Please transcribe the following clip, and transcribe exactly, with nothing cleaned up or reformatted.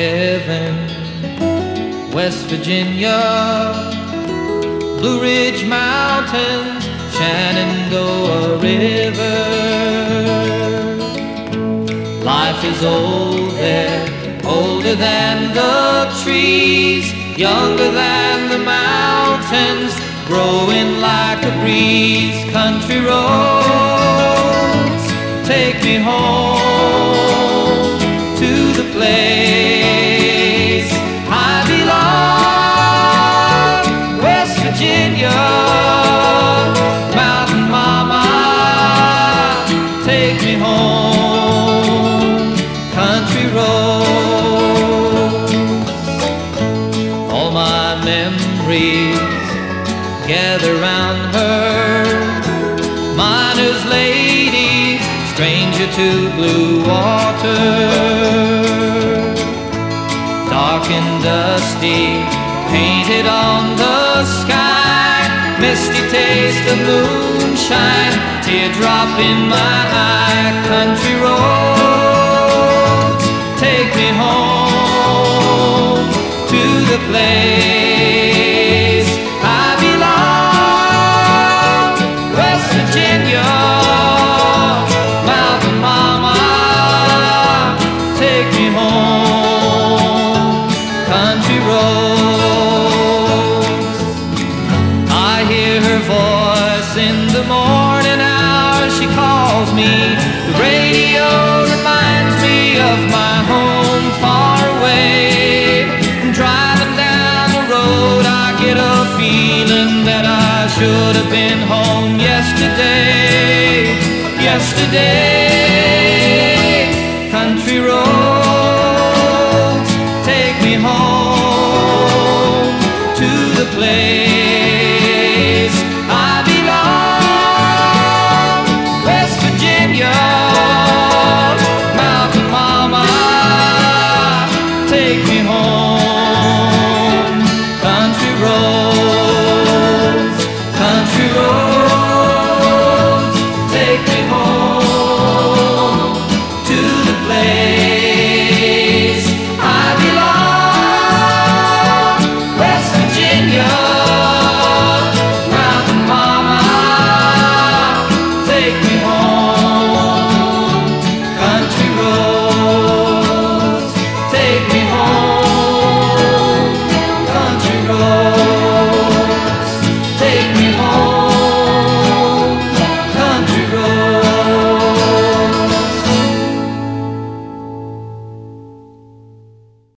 heaven, West Virginia, Blue Ridge Mountains, Shenandoah River. Life is old there, older than the trees, younger than the mountains, growing like a breeze. Country roads, take me home to the place I belong. West Virginia, Mountain Mama, take me home. Country roads, all my memories gather round her. Miner's lady, stranger to blue water, dark and dusty, painted on the sky, misty taste of moonshine, teardrop in my eye. Country roads, take me home to the place I belong. West Virginia, Mountain Mama, take me home. Country roads, I hear her voice in the morning hours. She calls me, the radio reminds me of my home far away. Driving down the road, I get a feeling that I should have been home yesterday, yesterday.